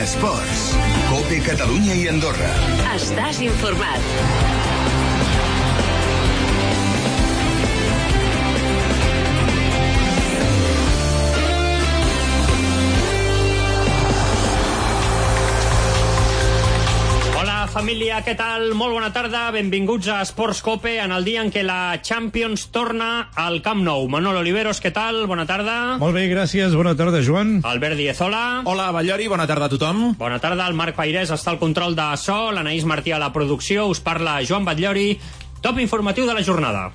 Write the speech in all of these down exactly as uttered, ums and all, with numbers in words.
Esports. COPE Catalunya i Andorra. Estàs informat. Família, què tal? Molt bona tarda, benvinguts a Esports COPE en el dia en què la Champions torna al Camp Nou. Manolo Oliveros, què tal? Bona tarda. Molt bé, gràcies. Bona tarda, Joan. Albert Díez, hola. Hola, Batllori, bona tarda a tothom. Bona tarda, el Marc Pairés està al control de so, l'Anaïs Martí a la producció, us parla Joan Batllori. Top informatiu de la jornada.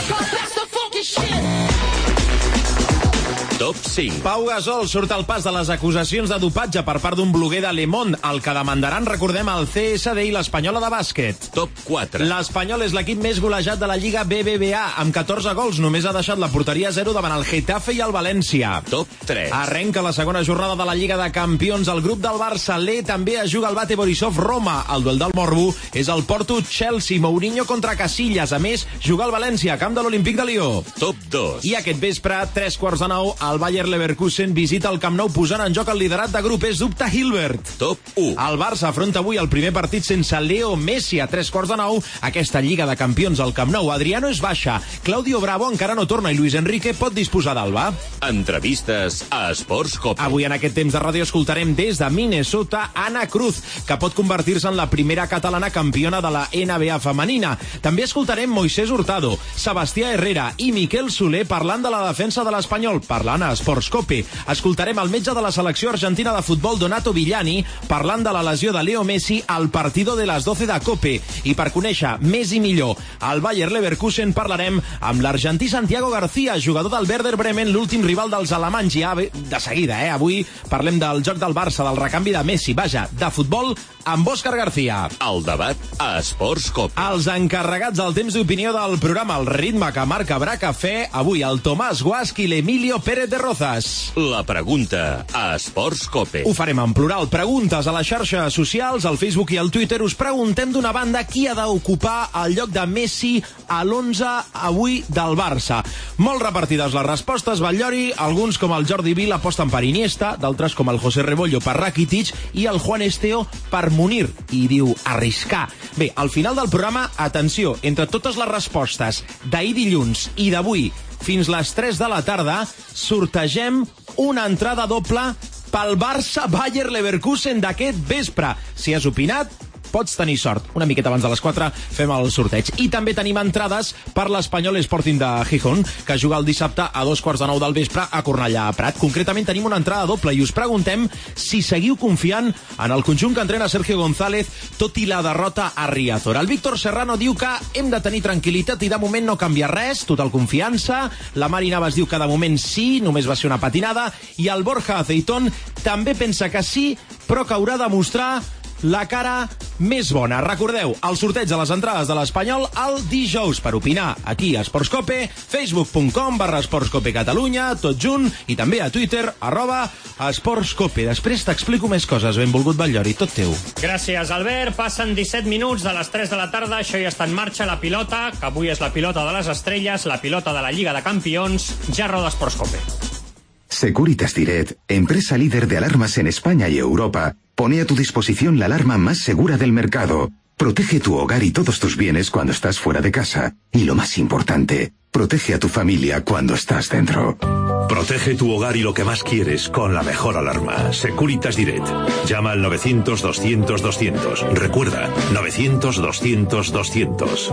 Top cinc. Pau Gasol surt al pas de les acusacions de dopatge per part d'un bloguer de Le Monde, el que demandaran, recordem, el C S D i l'Espanyola de bàsquet. Top quatre. L'Espanyol és l'equip més golejat de la Lliga B B V A, amb catorze gols. Només ha deixat la porteria a zero davant el Getafe i el València. Top tres. Arrenca la segona jornada de la Lliga de Campions. El grup del Barça l'E també es juga al Bate Borisov Roma. El duel del Morbo és el Porto Chelsea. Mourinho contra Casillas. A més, juga al València, camp de l'Olímpic de Lió. Top dos. I aquest vespre, tres quarts de nou, el Bayer Leverkusen visita el Camp Nou posant en joc el liderat de grup. És dubte Hilbert. Top u. El Barça afronta avui el primer partit sense Leo Messi a tres quarts de nou. Aquesta Lliga de Campions al Camp Nou. Adriano és baixa. Claudio Bravo encara no torna i Luis Enrique pot disposar d'Alba. Entrevistes a Esports COPE. Avui en aquest temps de ràdio escoltarem des de Minnesota Ana Cruz, que pot convertir-se en la primera catalana campiona de la N B A femenina. També escoltarem Moisés Hurtado, Sebastià Herrera i Miquel Soler parlant de la defensa de l'Espanyol, parlant a Esports COPE. Escoltarem el metge de la selecció argentina de futbol, Donato Villani, parlant de la lesió de Leo Messi al partido de les doce de COPE. I per conèixer més i millor el Bayer Leverkusen parlarem amb l'argentí Santiago García, jugador del Werder Bremen, l'últim rival dels alemanys. Ja de seguida, eh? Avui parlem del joc del Barça, del recanvi de Messi, vaja, de futbol amb Òscar García. El debat a Esports COPE. Els encarregats del temps d'opinió del programa, el ritme que marca Bra Cafè, avui el Tomàs Guasc i l'Emilio Pérez de Rozas. La pregunta a Esports COPE. Ho farem en plural. Preguntes a les xarxes socials, al Facebook i al Twitter. Us preguntem d'una banda qui ha d'ocupar el lloc de Messi a l'onze avui del Barça. Molt repartides les respostes, Batllori. Alguns, com el Jordi Vila, aposten per Iniesta, d'altres, com el José Rebollo, per Rakitic i el Juan Esteo per Munir. I diu, arriscar. Bé, al final del programa, atenció, entre totes les respostes d'ahir dilluns i d'avui fins les tres de la tarda, sortegem una entrada doble pel Barça Bayer Leverkusen d'aquest vespre. Si has opinat, pots tenir sort. Una miqueta abans de les quatre fem el sorteig. I també tenim entrades per l'Espanyol Sporting de Gijón, que juga el dissabte a dos quarts de nou del vespre a Cornellà a Prat. Concretament tenim una entrada doble i us preguntem si seguiu confiant en el conjunt que entrena Sergio González, tot i la derrota a Riazor. El Víctor Serrano diu que hem de tenir tranquil·litat i de moment no canvia res, total confiança. La Mari Navas diu que de moment sí, només va ser una patinada. I el Borja Aceitón també pensa que sí, però que haurà de mostrar la cara més bona. Recordeu, el sorteig de les entrades de l'Espanyol el dijous. Per opinar aquí a Esports COPE, facebook punt com barra Esports COPE Catalunya, tot junt, i també a Twitter, arroba Esports COPE. Després t'explico més coses. Benvolgut, Batllori, tot teu. Gràcies, Albert. Passen disset minuts de les tres de la tarda. Això ja està en marxa, la pilota, que avui és la pilota de les estrelles, la pilota de la Lliga de Campions. Ja roda Esports COPE. Securitas Direct, empresa líder de alarmas en España y Europa, pone a tu disposición la alarma más segura del mercado. Protege tu hogar y todos tus bienes cuando estás fuera de casa. Y lo más importante, protege a tu familia cuando estás dentro. Protege tu hogar y lo que más quieres con la mejor alarma. Securitas Direct. Llama al novecientos doscientos doscientos. Recuerda, novecientos doscientos doscientos.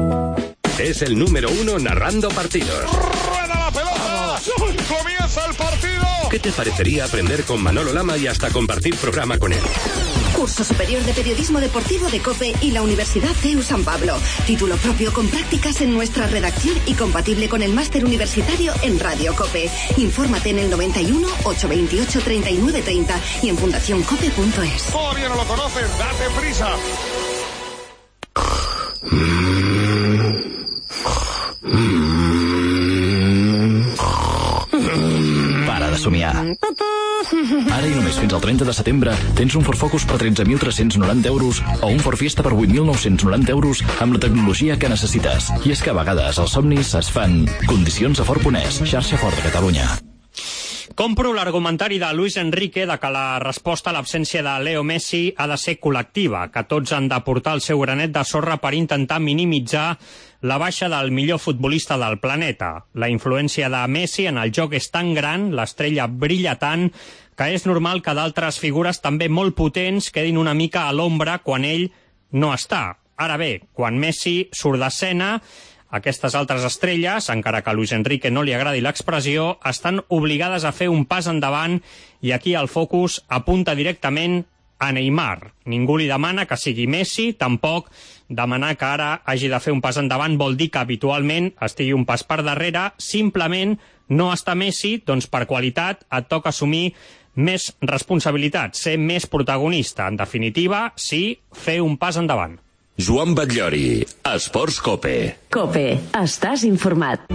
Es el número uno narrando partidos. ¡Rueda la pelota! ¡Comienza el partido! ¿Qué te parecería aprender con Manolo Lama y hasta compartir programa con él? Curso Superior de Periodismo Deportivo de COPE y la Universidad C E U San Pablo. Título propio con prácticas en nuestra redacción y compatible con el máster universitario en Radio COPE. Infórmate en el noventa y uno, ochocientos veintiocho, treinta y nueve treinta y en fundación cope punto es. Todavía no lo conoces, date prisa. Para de somiar. Ara i només fins al trenta de setembre tens un Ford Focus per tretze mil tres-cents noranta euros o un Ford Fiesta per vuit mil nou-cents noranta euros amb la tecnologia que necessites. I és que a vegades els somnis es fan. Condicions a Ford punt es, xarxa Ford de Catalunya. Compro l'argumentari de Luis Enrique de que la resposta a l'absència de Leo Messi ha de ser col·lectiva, que tots han de portar el seu granet de sorra per intentar minimitzar la baixa del millor futbolista del planeta. La influència de Messi en el joc és tan gran, l'estrella brilla tant, que és normal que d'altres figures també molt potents quedin una mica a l'ombra quan ell no està. Ara bé, quan Messi surt d'escena, aquestes altres estrelles, encara que a Luis Enrique no li agradi l'expressió, estan obligades a fer un pas endavant i aquí el focus apunta directament a Neymar. Ningú li demana que sigui Messi, tampoc demanar que ara hagi de fer un pas endavant vol dir que habitualment estigui un pas per darrere, simplement no està Messi, doncs per qualitat et toca assumir més responsabilitats, ser més protagonista. En definitiva, sí, fer un pas endavant. Joan Batllori, Esports Cope. Cope, estàs informat.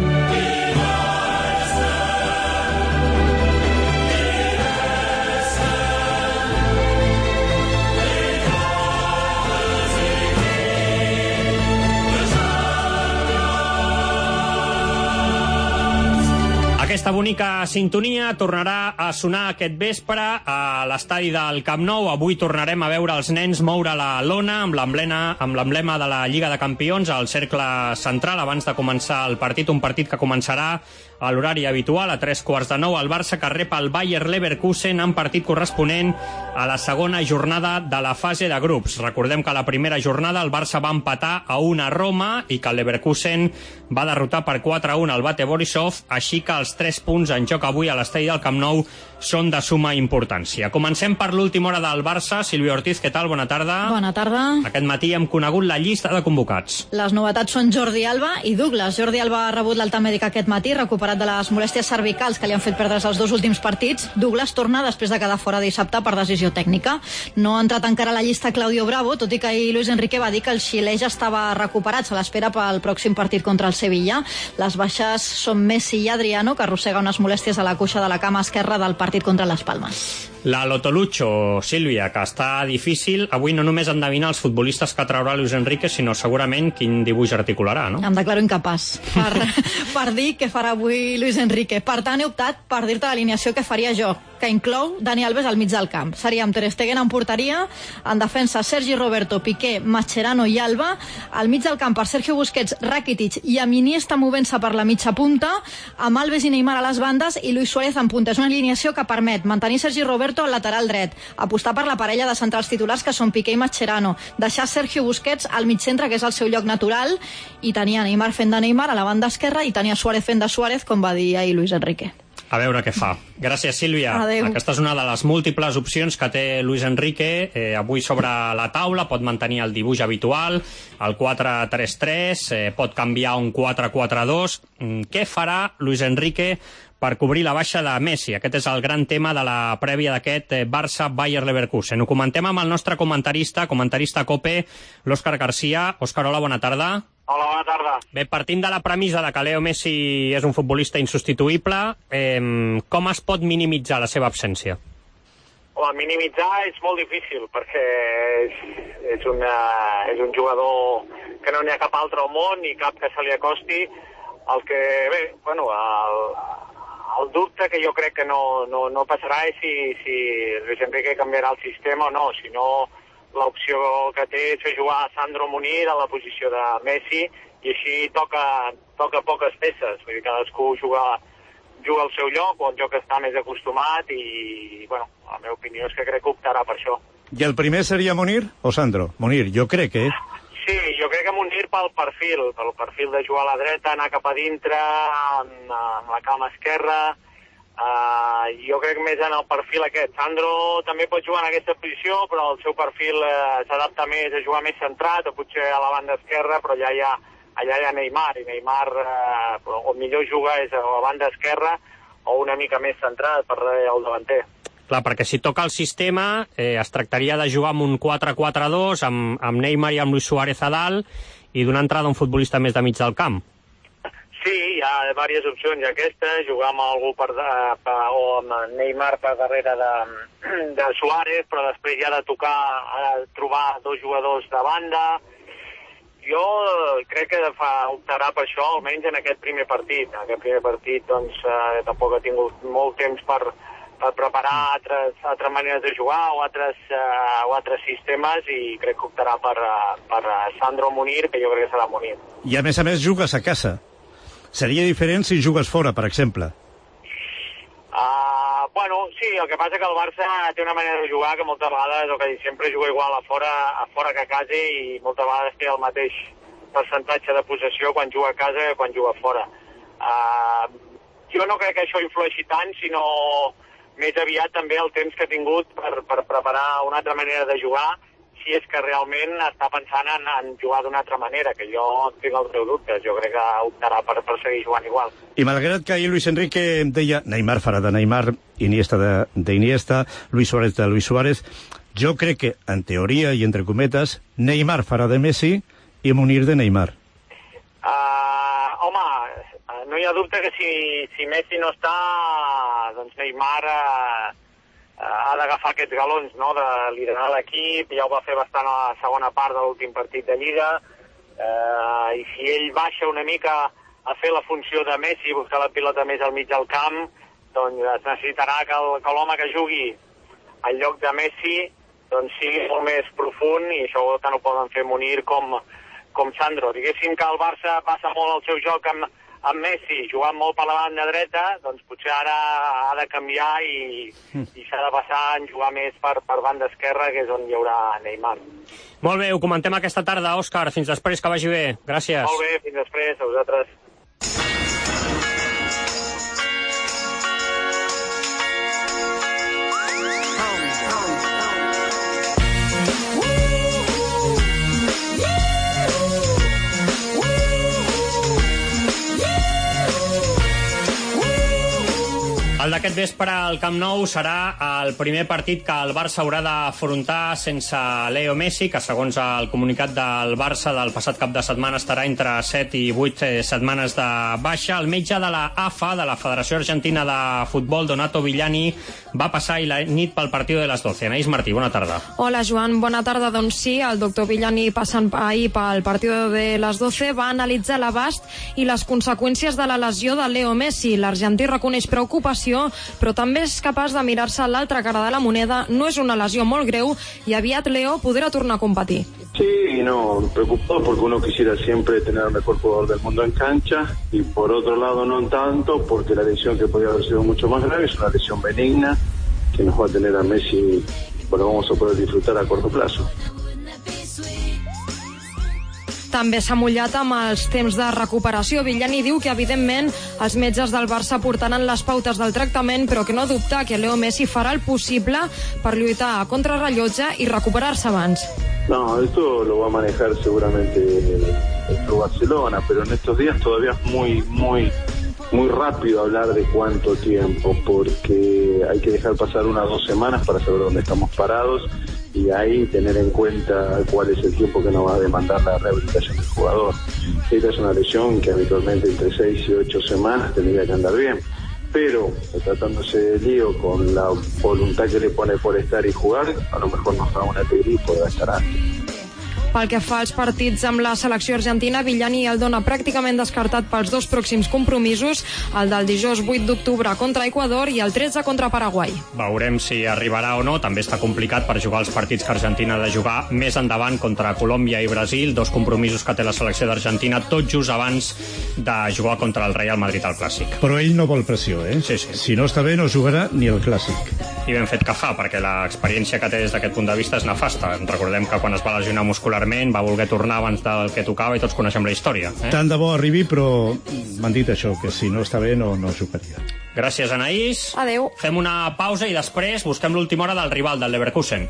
Aquesta bonica sintonia tornarà a sonar aquest vespre a l'estadi del Camp Nou. Avui tornarem a veure els nens moure la lona amb l'emblema amb l'emblema de la Lliga de Campions al cercle central abans de començar el partit, un partit que començarà a l'horari habitual, a tres quarts de nou. El Barça que rep el Bayer Leverkusen en partit corresponent a la segona jornada de la fase de grups. Recordem que a la primera jornada el Barça va empatar a una a Roma i que el Leverkusen va derrotar per quatre a un al Bate Borisov, així que els tres punts en joc avui a l'estadi del Camp Nou són de suma importància. Comencem per l'última hora del Barça. Sílvia Ortiz, què tal? Bona tarda. Bona tarda. Aquest matí hem conegut la llista de convocats. Les novetats són Jordi Alba i Douglas. Jordi Alba ha rebut l'alta mèdica aquest matí, recuperat de les molèsties cervicals que li han fet perdre els dos últims partits. Douglas torna després de quedar fora dissabte per decisió tècnica. No ha entrat encara a la llista Claudio Bravo, tot i que ahir Luis Enrique va dir que el xilè ja estava recuperat, se l'espera pel pròxim partit contra el Sevilla. Les baixes són Messi i Adriano, que arrossega unes molèsties a la cuixa de la cama esquerra del partit contra les Palmes. La Lotolucho, Sílvia, que està difícil avui no només endevinar els futbolistes que traurà Luis Enrique, sinó segurament quin dibuix articularà, no? Em declaro incapaç per, per dir què farà avui Luis Enrique. Per tant, he optat per dir-te l'alineació que faria jo, que inclou Dani Alves al mig del camp. Seria amb Ter Stegen en porteria, en defensa Sergi Roberto, Piqué, Mascherano i Alba, al mig del camp per Sergio Busquets, Rakitic i amb Iniesta movent-se per la mitja punta, amb Alves i Neymar a les bandes i Luis Suárez en punta. És una alineació que permet mantenir Sergi Roberto al lateral dret, apostar per la parella de centrals titulars que són Piqué i Mascherano, deixar Sergio Busquets al mig centre, que és el seu lloc natural, i tenir a Neymar fent de Neymar a la banda esquerra i tenir a Suárez fent de Suárez, com va dir ahir Luis Enrique. A veure què fa. Gràcies, Sílvia. Adéu. Aquesta és una de les múltiples opcions que té Luis Enrique eh, avui sobre la taula. Pot mantenir el dibuix habitual, el quatre tres tres, eh, pot canviar un quatre quatre dos. Mm, què farà Luis Enrique per cobrir la baixa de Messi? Aquest és el gran tema de la prèvia d'aquest eh, Barça-Bayer Leverkusen. Ho comentem amb el nostre comentarista, comentarista COPE, l'Òscar Garcia. Òscar, hola, bona tarda. Hola, bona tarda. Bé, partint de la premissa de que Leo Messi és un futbolista insubstituïble, eh, com es pot minimitzar la seva absència? Home, minimitzar és molt difícil, perquè és, és, una, és un jugador que no n'hi ha cap altre al món, ni cap que se li acosti. El que, bé, bueno, el, el dubte que jo crec que no, no, no passarà és si, si Luis Enrique canviarà el sistema o no, si no l'opció que té és fer jugar a Sandro Munir a la posició de Messi i així toca, toca poques peces, vull dir, cadascú juga, juga al seu lloc o el lloc que està més acostumat i, bueno, la meva opinió és que crec que optarà per això. I el primer seria Munir o Sandro? Munir, jo crec que... Sí, jo crec que Munir pel perfil, pel perfil de jugar a la dreta, anar cap a dintre, amb, amb la cama esquerra. Uh, jo crec més en el perfil aquest. Sandro també pot jugar en aquesta posició, però el seu perfil uh, s'adapta més a jugar més centrat, o potser a la banda esquerra, però allà hi ha, allà hi ha Neymar, i Neymar uh, o millor juga és a la banda esquerra o una mica més centrat per el davanter. Clar, perquè si toca el sistema, eh, es tractaria de jugar amb un quatre quatre dos, amb, amb Neymar i amb Luis Suárez a dalt, i donar entrada a un futbolista més de mig del camp. Sí, hi ha diverses opcions, hi ha aquesta, jugar amb algú per, per, o amb Neymar per darrere de, de Suárez, però després hi ha de tocar, ha de trobar dos jugadors de banda, jo crec que fa, optarà per això, almenys en aquest primer partit. En aquest primer partit doncs, eh, tampoc ha tingut molt temps per, per preparar altres, altres maneres de jugar o altres, eh, o altres sistemes, i crec que optarà per, per Sandro Munir, que jo crec que serà Munir. I a més a més jugues a casa. Seria diferent si jugues fora, per exemple. Uh, bueno, sí, el que passa que el Barça té una manera de jugar que moltes vegades, o que sempre juga igual a fora, a fora que a casa, i moltes vegades té el mateix percentatge de possessió quan juga a casa que quan juga fora. Uh, jo no crec que això influeixi tant, sinó més aviat també el temps que ha tingut per, per preparar una altra manera de jugar, si és que realment està pensant en, en jugar d'una altra manera, que jo tinc els meus dubtes. Jo crec que optarà per, per seguir jugant igual. I malgrat que ahir Luis Enrique deia Neymar farà de Neymar, Iniesta d'Iniesta, Luis Suárez de Luis Suárez, jo crec que, en teoria i entre cometes, Neymar farà de Messi i Munir de Neymar. Uh, home, no hi ha dubte que si, si Messi no està, doncs Neymar uh, ha d'agafar aquests galons, no?, de liderar l'equip. Ja ho va fer bastant a la segona part de l'últim partit de Lliga, eh, i si ell baixa una mica a fer la funció de Messi, buscar la pilota més al mig del camp, doncs es necessitarà que l'home que jugui al lloc de Messi doncs sigui molt més profund, i això tant ho poden fer Munir com, com Sandro. Diguéssim que el Barça passa molt el seu joc amb amb Messi jugant molt per la banda dreta, doncs potser ara ha de canviar i, i s'ha de passar a jugar més per, per banda esquerra, que és on hi haurà Neymar. Molt bé, ho comentem aquesta tarda, Òscar. Fins després, que vagi bé. Gràcies. Molt bé, fins després, a vosaltres. El d'aquest vespre al Camp Nou serà el primer partit que el Barça haurà d'afrontar sense Leo Messi, que segons el comunicat del Barça del passat cap de setmana estarà entre set i vuit setmanes de baixa. El metge de la A F A, de la Federació Argentina de Futbol, Donato Villani, va passar ahir la nit pel partit de les doce. Anaïs Martí, bona tarda. Hola, Joan, bona tarda. Doncs sí, el doctor Villani, passant ahir pel partit de les doce, va analitzar l'abast i les conseqüències de la lesió de Leo Messi. L'argentí reconeix preocupació, però també és capaç de mirar-se l'altra cara de la moneda. No és una lesió molt greu i aviat Leo podrà tornar a competir. Sí, no, preocupado porque uno quisiera siempre tener al mejor jugador del mundo en cancha, y por otro lado no tanto, porque la lesión, que podría haber sido mucho más grave, es una lesión benigna que nos va a tener a Messi, bueno, vamos a poder disfrutar a corto plazo. També s'ha mullat amb els temps de recuperació. Villani diu que, evidentment, els metges del Barça portaran les pautes del tractament, però que no dubta que Leo Messi farà el possible per lluitar a contrarrellotge i recuperar-se abans. No, esto lo va a manejar seguramente el Barcelona, pero en estos días todavía es muy, muy, muy rápido hablar de cuánto tiempo, porque hay que dejar pasar unas dos semanas para saber dónde estamos parados, y ahí tener en cuenta cuál es el tiempo que nos va a demandar la rehabilitación del jugador. Esta es una lesión que habitualmente entre seis y ocho semanas tendría que andar bien, pero tratándose de Lío, con la voluntad que le pone por estar y jugar, a lo mejor nos da una peli y podrá estar antes. Pel que fa als partits amb la selecció argentina, Villani el dona pràcticament descartat pels dos pròxims compromisos, el del dijous vuit d'octubre contra Equador i el tretze contra Paraguai. Veurem si arribarà o no. També està complicat per jugar els partits que Argentina ha de jugar més endavant contra Colòmbia i Brasil, dos compromisos que té la selecció d'Argentina tot just abans de jugar contra el Real Madrid al Clàssic. Però ell no vol pressió, eh? Sí, sí. Si no està bé no jugarà ni el Clàssic. I ben fet que fa, perquè l'experiència que té des d'aquest punt de vista és nefasta. Recordem que quan es va lesionar muscularment va voler tornar abans del que tocava i tots coneixem la història. Eh? Tant de bo arribi, però m'han dit això, que si no està bé no, no jugaria. Gràcies, Anaïs. Adéu. Fem una pausa i després busquem l'última hora del rival, del Leverkusen.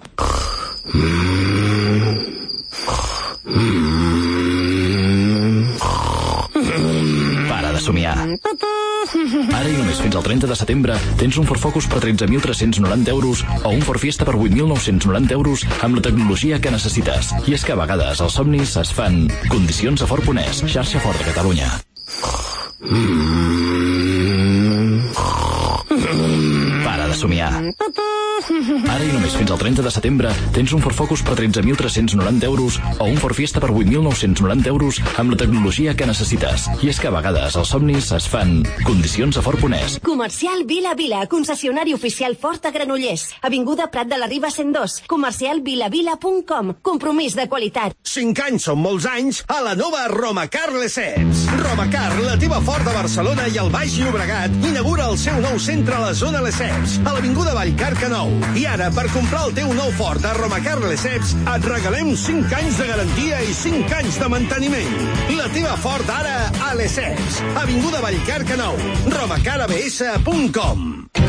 Para de somiar. Ara i només fins al trenta de setembre tens un Ford Focus per tretze mil tres-cents noranta euros o un Ford Fiesta per vuit mil nou-cents noranta euros amb la tecnologia que necessites. I és que a vegades els somnis es fan. Condicions a Ford punt es, xarxa Ford de Catalunya. Para de somiar. Ara i només fins al trenta de setembre tens un Ford Focus per tretze mil tres-cents noranta euros o un Ford Fiesta per vuit mil nou-cents noranta euros amb la tecnologia que necessites. I és que a vegades els somnis es fan. Condicions a Ford punt es. Comercial Vila Vila, concessionari oficial Ford a Granollers. Avinguda Prat de la Riba cent dos. Comercial vilavila punt com. Compromís de qualitat. Cinc anys són molts anys a la nova Romacar Lesseps. Romacar, la teva Ford de Barcelona i el Baix Llobregat, inaugura el seu nou centre a la zona Lesseps, a l'avinguda Vallcarca nou. I ara, per comprar el teu nou Ford a Romacar Lesseps, et regalem cinc anys de garantia i cinc anys de manteniment. La teva Ford ara a Lesseps, avinguda Vallcarca nou. romacar a b s punt com.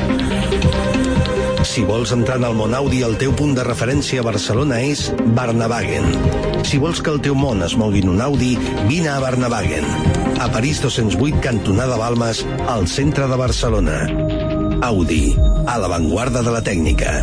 Si vols entrar en el món Audi, el teu punt de referència a Barcelona és Barnavagen. Si vols que el teu món es mogui en un Audi, vine a Barnavagen. A París dos-cents vuit, cantonada Balmes, al centre de Barcelona. Audi, a l'avantguarda de la tècnica.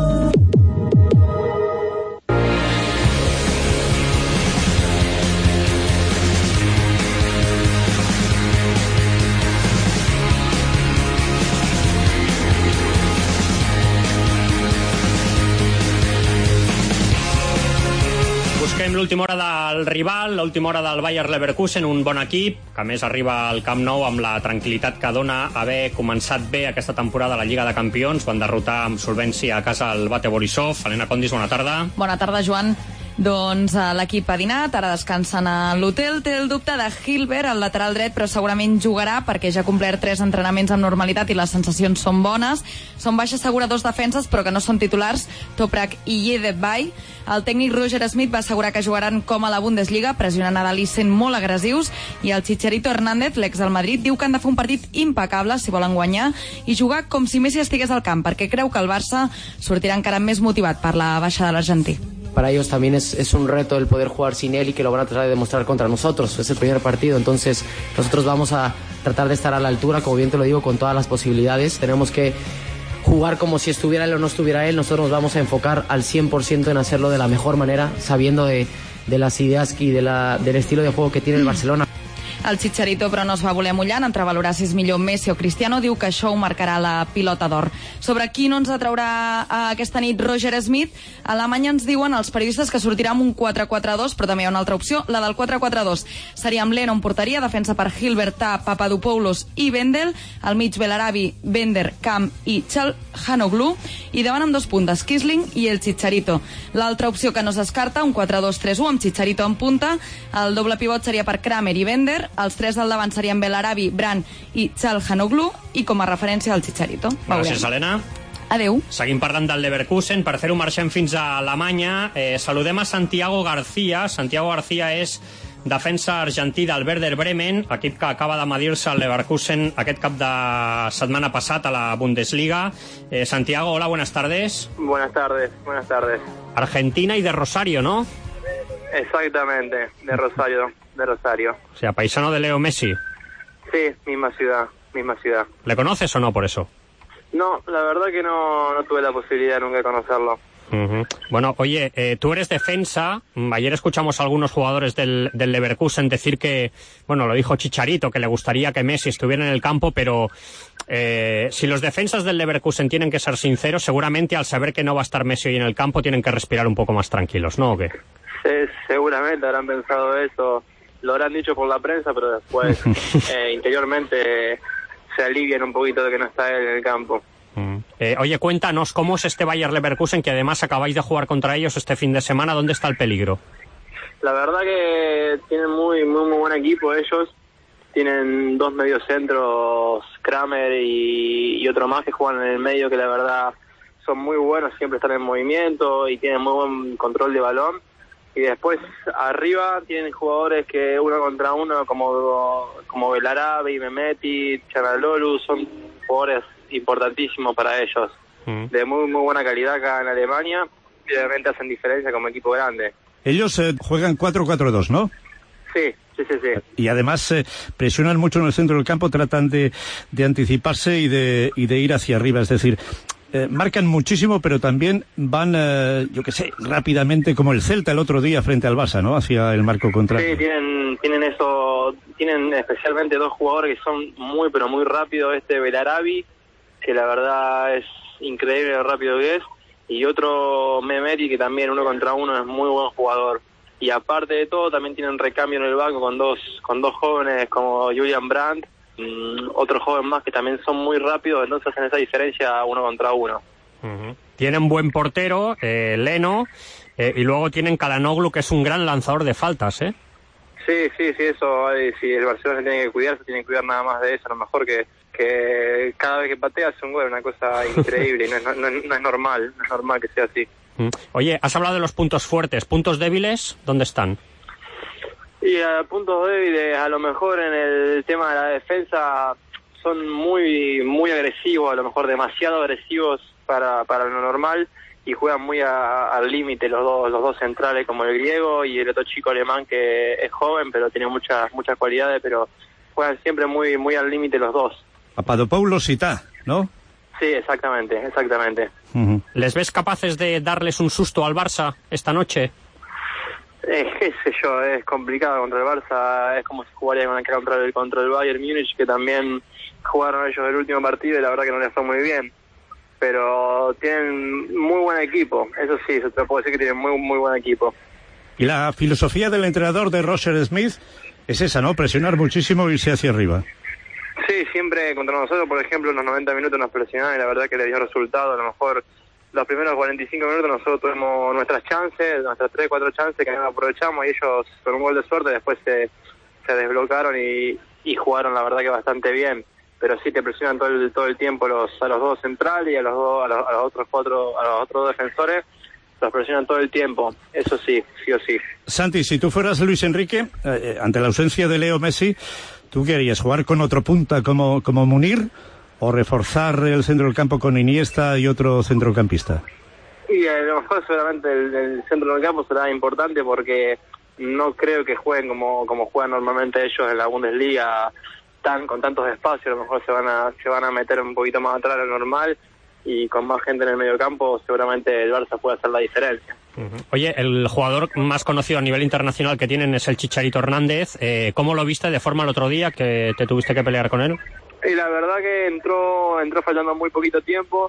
Busquem l'última hora del rival, l'última hora del Bayer Leverkusen, un bon equip, que a més arriba al Camp Nou amb la tranquil·litat que dona haver començat bé aquesta temporada a la Lliga de Campions. Van derrotar amb solvència a casa el Bate Borisov. Helena Condis, bona tarda. Bona tarda, Joan. Doncs l'equip ha dinat, ara descansen a l'hotel. Té el dubte de Hilbert, el lateral dret, però segurament jugarà perquè ja ha complert tres entrenaments amb normalitat i les sensacions són bones. Són baixes segura dos defenses, però que no són titulars, Toprak i Yedebay. El tècnic Roger Smith va assegurar que jugaran com a la Bundesliga, pressionant a Dalí sent molt agressius, i el Chicharito Hernández, l'ex del Madrid, diu que han de fer un partit impecable si volen guanyar i jugar com si Messi estigués al camp, perquè creu que el Barça sortirà encara més motivat per la baixa de l'argentí. Para ellos también es, es un reto el poder jugar sin él y que lo van a tratar de demostrar contra nosotros. Es el primer partido, entonces nosotros vamos a tratar de estar a la altura, como bien te lo digo, con todas las posibilidades. Tenemos que jugar como si estuviera él o no estuviera él. Nosotros nos vamos a enfocar al cien por ciento en hacerlo de la mejor manera, sabiendo de, de las ideas y de la, del estilo de juego que tiene el Barcelona. El Chicharito, però, no es va voler mullar en entrevalorar si és millor Messi o Cristiano. Diu que això ho marcarà la pilota d'or. Sobre qui no ens atraurà aquesta nit Roger Smith, a Alemanya ens diuen els periodistes que sortirà amb un quatre quatre dos, però també hi ha una altra opció, la del quatre quatre dos. Seria amb Leno en porteria, defensa per Hilbert, Ta, Papadopoulos i Wendel, al mig Belarabi, Bender, Camp i Çalhanoğlu, i davant amb dos puntes, Kisling i el Chicharito. L'altra opció que no es descarta, un quatre dos tres u amb Chicharito en punta, el doble pivot seria per Kramer i Bender, els tres del davant serien Belarabi, Brandt i Çalhanoğlu, i com a referència al Chicharito. Gràcies, Helena. Adeu. Seguim parlant del Leverkusen. Per fer-ho marxem fins a Alemanya. Eh, saludem a Santiago García. Santiago García és defensa argentí del Werder Bremen, equip que acaba de medir-se al Leverkusen aquest cap de setmana passat a la Bundesliga. Eh, Santiago, hola, buenas tardes. Buenas tardes, buenas tardes. Argentina y de Rosario, ¿no? Exactamente, de Rosario, de Rosario. O sea, paisano de Leo Messi. Sí, misma ciudad, misma ciudad. ¿Le conoces o no por eso? No, la verdad que no, no tuve la posibilidad nunca de conocerlo. Uh-huh. Bueno, oye, eh, tú eres defensa. Ayer escuchamos a algunos jugadores del, del Leverkusen decir que, bueno, lo dijo Chicharito, que le gustaría que Messi estuviera en el campo, pero eh, si los defensas del Leverkusen tienen que ser sinceros, seguramente al saber que no va a estar Messi hoy en el campo tienen que respirar un poco más tranquilos, ¿no? ¿O qué? Sí, seguramente habrán pensado eso, lo habrán dicho por la prensa, pero después eh, interiormente se alivian un poquito de que no está él en el campo. Mm. Eh, oye, cuéntanos, ¿cómo es este Bayer Leverkusen, que además acabáis de jugar contra ellos este fin de semana? ¿Dónde está el peligro? La verdad que tienen muy muy muy buen equipo ellos. Tienen dos mediocentros, Kramer y, y otro más que juegan en el medio, que la verdad son muy buenos, siempre están en movimiento y tienen muy buen control de balón. Y después arriba tienen jugadores que uno contra uno, como como Belarabi, Mehmeti, Çalhanoğlu, son jugadores importantísimos para ellos, mm. de muy muy buena calidad acá en Alemania, y obviamente hacen diferencia como equipo grande. Ellos eh, juegan cuatro cuatro dos, ¿no? Sí, sí, sí, sí. Y además eh, presionan mucho en el centro del campo, tratan de, de anticiparse y de, y de ir hacia arriba, es decir, eh, marcan muchísimo, pero también van, eh, yo qué sé, rápidamente, como el Celta el otro día frente al Barça, ¿no? Hacia el marco contrario. Sí, tienen, tienen eso, tienen especialmente dos jugadores que son muy, pero muy rápidos. Este Belarabi, que la verdad es increíble lo rápido que es. Y otro Mehmeti, que también uno contra uno es muy buen jugador. Y aparte de todo, también tienen recambio en el banco con dos con dos jóvenes como Julian Brandt, mmm, otro joven más que también son muy rápidos, entonces hacen esa diferencia uno contra uno. Uh-huh. Tienen buen portero, eh, Leno, eh, y luego tienen Calhanoglu, que es un gran lanzador de faltas, ¿eh? Sí, sí, sí, eso, eh, si el Barcelona se tiene que cuidar, se tiene que cuidar nada más de eso, a lo mejor que, que cada vez que patea hace un gol, una cosa increíble, y no, no, no, no es normal, no es normal que sea así. Oye, has hablado de los puntos fuertes, ¿puntos débiles? ¿Dónde están? Y a puntos débiles, a lo mejor en el tema de la defensa son muy muy agresivos, a lo mejor demasiado agresivos para, para lo normal, y juegan muy a, al límite los dos los dos centrales, como el griego y el otro chico alemán que es joven, pero tiene muchas muchas cualidades, pero juegan siempre muy muy al límite los dos. Papadopoulos y Ta, ¿no? Sí, exactamente, exactamente. Uh-huh. ¿Les ves capaces de darles un susto al Barça esta noche? Eh, qué sé yo, es complicado contra el Barça, es como si jugaría contra el, contra el Bayern Múnich, que también jugaron ellos el último partido y la verdad que no les fue muy bien. Pero tienen muy buen equipo, eso sí, se te puede decir que tienen muy, muy buen equipo. Y la filosofía del entrenador de Roger Smith es esa, ¿no? Presionar muchísimo y irse hacia arriba. Sí, siempre contra nosotros, por ejemplo, en los noventa minutos nos presionaron y la verdad que le dio resultado. A lo mejor los primeros cuarenta y cinco minutos nosotros tuvimos nuestras chances, nuestras tres, cuatro chances que no aprovechamos, y ellos con un gol de suerte después se, se desbloquearon y, y jugaron la verdad que bastante bien. Pero sí te presionan todo el, todo el tiempo los, a los dos centrales y a los, dos, a, los, a los otros cuatro, a los otros dos defensores, los presionan todo el tiempo, eso sí, sí o sí. Santi, si tú fueras Luis Enrique, eh, ante la ausencia de Leo Messi, ¿tú qué harías? ¿Jugar con otro punta como, como Munir o reforzar el centro del campo con Iniesta y otro centrocampista? Y a lo mejor seguramente el, el centro del campo será importante porque no creo que jueguen como, como juegan normalmente ellos en la Bundesliga, tan con tantos espacios. A lo mejor se van a se van a meter un poquito más atrás de lo normal y con más gente en el medio campo seguramente el Barça puede hacer la diferencia. Uh-huh. Oye, el jugador más conocido a nivel internacional que tienen es el Chicharito Hernández. Eh, ¿Cómo lo viste de forma el otro día que te tuviste que pelear con él? Y la verdad que entró entró fallando muy poquito tiempo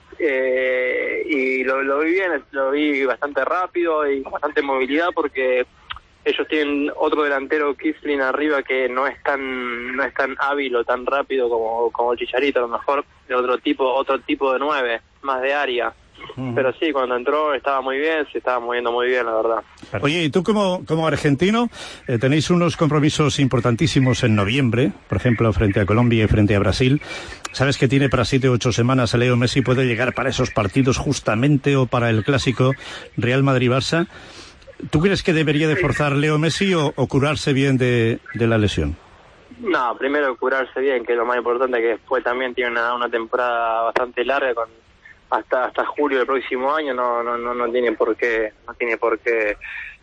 eh, y lo, lo vi bien, lo vi bastante rápido y con bastante movilidad porque ellos tienen otro delantero, Kislin, arriba, que no es tan no es tan hábil o tan rápido como como Chicharito, a lo mejor de otro tipo otro tipo de nueve, más de área. Uh-huh. Pero sí, cuando entró estaba muy bien, se estaba moviendo muy bien, la verdad. Oye, y tú como, como argentino, eh, tenéis unos compromisos importantísimos en noviembre, por ejemplo, frente a Colombia y frente a Brasil. Sabes que tiene para siete o ocho semanas a Leo Messi, puede llegar para esos partidos justamente o para el clásico Real Madrid-Barça. ¿Tú crees que debería de forzar Leo Messi o, o curarse bien de, de la lesión? No, primero curarse bien, que es lo más importante, que después también tiene una, una temporada bastante larga, con hasta hasta julio del próximo año, no no no no tiene por qué no tiene por qué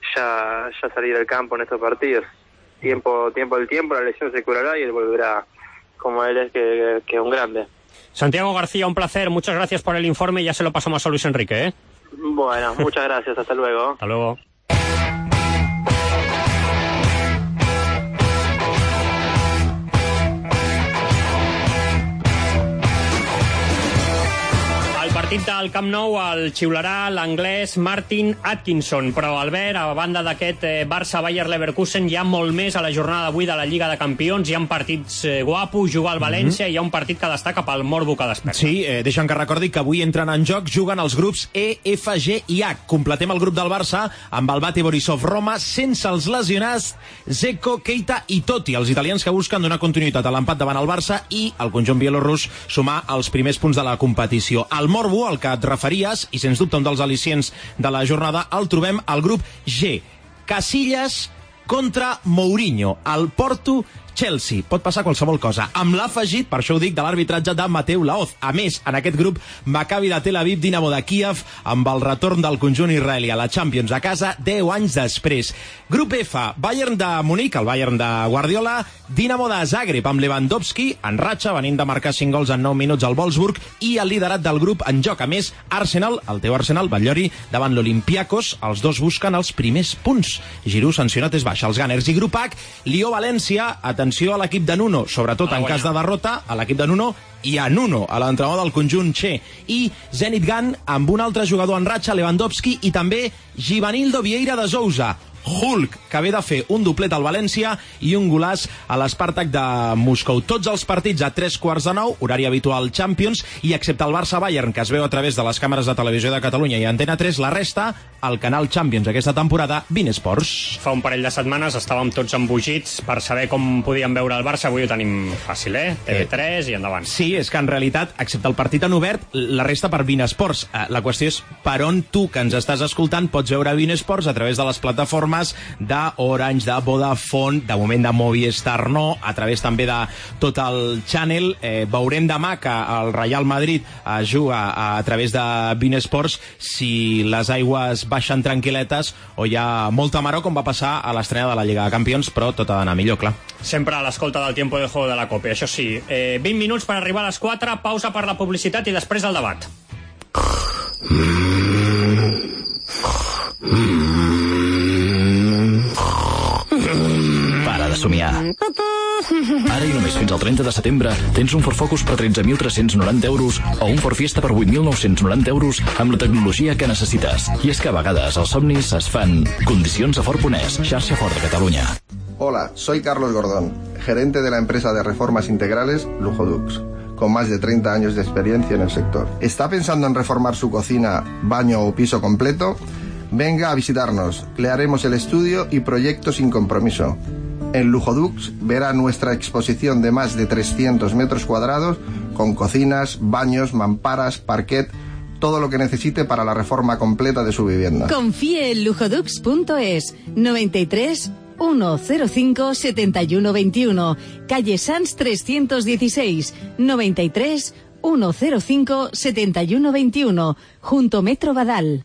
ya ya salir del campo en estos partidos. Tiempo tiempo al tiempo, la lesión se curará y él volverá como él es, que, que es un grande. Santiago García, un placer, muchas gracias por el informe y ya se lo pasamos a Luis Enrique, ¿eh? Bueno, muchas gracias, hasta luego. Hasta luego. Partit del Camp Nou el xiularà l'anglès Martin Atkinson, però Albert, a banda d'aquest eh, Barça-Bayer-Leverkusen hi ha molt més a la jornada d'avui de la Lliga de Campions, hi ha partits eh, guapos, juga al València, mm-hmm. Hi ha un partit que destaca pel morbo que desperta. Sí, eh, deixa'm que recordi que avui entren en joc, juguen els grups E, F, G i H. Completem el grup del Barça amb el Bate Borisov Roma, sense els lesionats Dzeko, Keita i Totti, els italians que busquen donar continuïtat a l'empat davant el Barça i el conjunt bielorrus sumar els primers punts de la competició. El morbo al que et referies, i sens dubte un dels al·licients de la jornada, el trobem al grup G. Casillas contra Mourinho, el Porto Chelsea. Pot passar qualsevol cosa. Amb l'afegit, per això ho dic, de l'arbitratge de Mateu Laoz. A més, en aquest grup, Maccabi de Tel Aviv, Dinamo de Kíev, amb el retorn del conjunt israelí a la Champions a casa deu anys després. Grup F, Bayern de Munic, el Bayern de Guardiola, Dinamo de Zagreb, amb Lewandowski, en ratxa, venint de marcar cinc gols en nou minuts al Wolfsburg, i el liderat del grup en joc. A més, Arsenal, el teu Arsenal, Batllori, davant l'Olympiakos, els dos busquen els primers punts. Giroud sancionat és baix, els Gunners. I grup H, Lió-València, atenció a l'equip de Nuno, sobretot en cas de derrota, a l'equip de Nuno i a Nuno, a l'entrenador del conjunt Che. I Zenit Gan amb un altre jugador en ratxa, Lewandowski, i també Givanildo Vieira de Sousa. Hulk, que ve de fer un doblet al València i un golaç a l'Spartak de Moscou. Tots els partits a tres quarts de nou, horari habitual Champions, i excepte el Barça-Bayern, que es veu a través de les càmeres de televisió de Catalunya i Antena tres, la resta, al canal Champions aquesta temporada, beIN Sports. Fa un parell de setmanes estàvem tots embogits per saber com podíem veure el Barça. Avui ho tenim fàcil, eh? T V tres i endavant. Sí, és que en realitat, excepte el partit en obert, la resta per beIN Sports. La qüestió és per on tu, que ens estàs escoltant, pots veure beIN Sports a través de les plataformes d'Orange, de Vodafone, de moment de Movistar no, a través també de tot el Channel. Eh, veurem demà que el Real Madrid eh, juga a, a través de beIN Sports si les aigües baixen tranquil·letes o hi ha molta maror, com va passar a l'estrena de la Lliga de Campions, però tot ha d'anar millor, clar. Sempre a l'escolta del tiempo de juego de la COPE, això sí. Eh, vint minuts per arribar a les quatre, pausa per la publicitat i després el debat. Para de somiar. Ara i només fins al trenta de setembre tens un Ford Focus per tretze mil tres-cents noranta euros o un Ford Fiesta per vuit mil nou-cents noranta euros amb la tecnologia que necessites. I és que a vegades els somnis es fan. Condicions a Ford punt es, xarxa Ford de Catalunya. Hola, soy Carlos Gordón, gerente de la empresa de reformas integrales Lujodux, con más de treinta años de experiencia en el sector. ¿Está pensando en reformar su cocina, baño o piso completo? Venga a visitarnos, le haremos el estudio y proyecto sin compromiso. En Lujodux verá nuestra exposición de más de trescientos metros cuadrados con cocinas, baños, mamparas, parquet, todo lo que necesite para la reforma completa de su vivienda. Confíe en lujodux punto es, noventa y tres, ciento cinco, setenta y uno veintiuno, calle Sanz trescientos dieciséis, noventa y tres, ciento cinco, setenta y uno veintiuno, junto Metro Badal.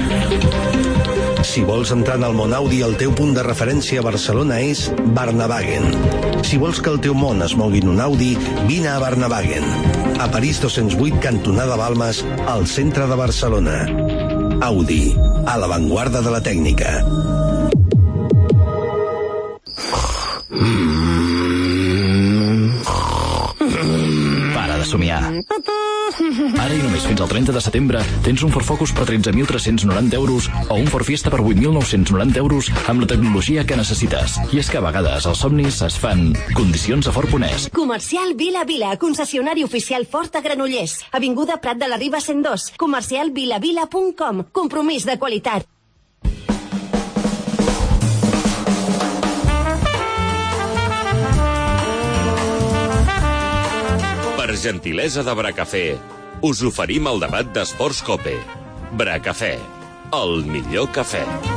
Si vols entrar en el món Audi, el teu punt de referència a Barcelona és Barnavagen. Si vols que el teu món es mogui en un Audi, vine a Barnavagen. A París dos-cents vuit, cantonada Balmes, al centre de Barcelona. Audi, a l'avantguarda de la tècnica. Para de somiar. Ara i només fins al trenta de setembre tens un Ford Focus per tretze mil tres-cents noranta euros o un Ford Fiesta per vuit mil nou-cents noranta euros amb la tecnologia que necessites. I és que a vegades els somnis es fan. Condicions a Ford punt es. Comercial Vila Vila, concessionari oficial Ford a Granollers. Avinguda Prat de la Riba cent dos. Comercial vilavila punt com. Compromís de qualitat. Per gentilesa de Bracafé, us oferim el debat d'Esports Cope. Bracafé, el millor cafè.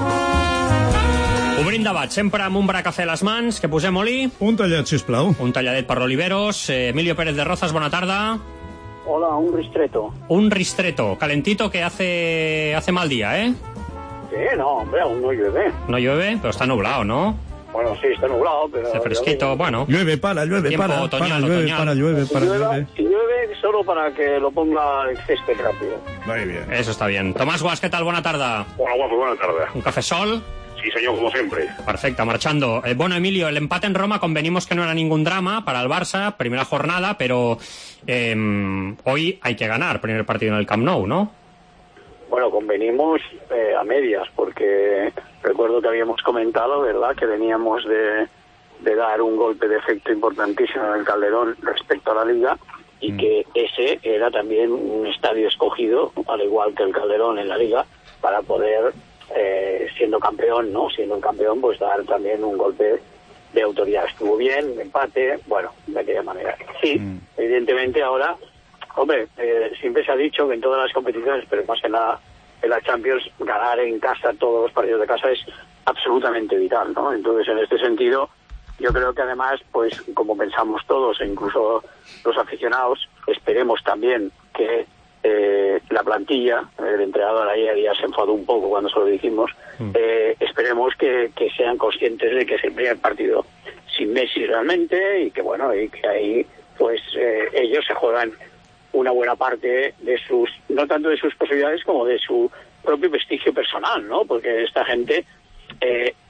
Obrim debat, sempre amb un Bracafé a les mans, que posem oli. Un tallat, sisplau. Un talladet per l'Oliveros. Eh, Emilio Pérez de Rozas, bona tarda. Hola, un ristretto. Un ristretto, calentito que hace, hace mal día, ¿eh? Sí, no, hombre, aún no llueve. No llueve, pero está nublado, ¿no? Bueno, sí, está nublado, pero... Hace fresquito, bueno. Llueve, para, llueve, Tiempo para, otoñal, para, llueve, otoñal. para, llueve, Si para, llueve, llueve. si llueve solo para que lo ponga el césped rápido. Muy bien. Eso está bien. Tomás Guas, ¿qué tal? Buena tarde. Hola, guapo, buena tarde. ¿Un café sol? Sí, señor, como siempre. Perfecto, marchando. Eh, bueno, Emilio, el empate en Roma, convenimos que no era ningún drama para el Barça, primera jornada, pero eh, hoy hay que ganar, primer partido en el Camp Nou, ¿no? Bueno, convenimos eh, a medias, porque recuerdo que habíamos comentado, ¿verdad?, que veníamos de, de dar un golpe de efecto importantísimo en el Calderón respecto a la Liga, y mm. que ese era también un estadio escogido, al igual que el Calderón en la Liga, para poder, eh, siendo campeón, ¿no?, siendo un campeón, pues dar también un golpe de autoridad. Estuvo bien, empate, bueno, de aquella manera. Sí, mm. evidentemente ahora... Hombre, eh, siempre se ha dicho que en todas las competiciones, pero más que nada en la Champions, ganar en casa todos los partidos de casa es absolutamente vital, ¿no? Entonces, en este sentido, yo creo que además, pues como pensamos todos, e incluso los aficionados, esperemos también que eh, la plantilla, el entrenador ayer ya se enfadó un poco cuando se lo dijimos, eh, esperemos que, que sean conscientes de que es el primer partido sin Messi realmente y que, bueno, y que ahí, pues eh, ellos se juegan una buena parte de sus, no tanto de sus posibilidades como de su propio prestigio personal, ¿no? Porque esta gente, eh,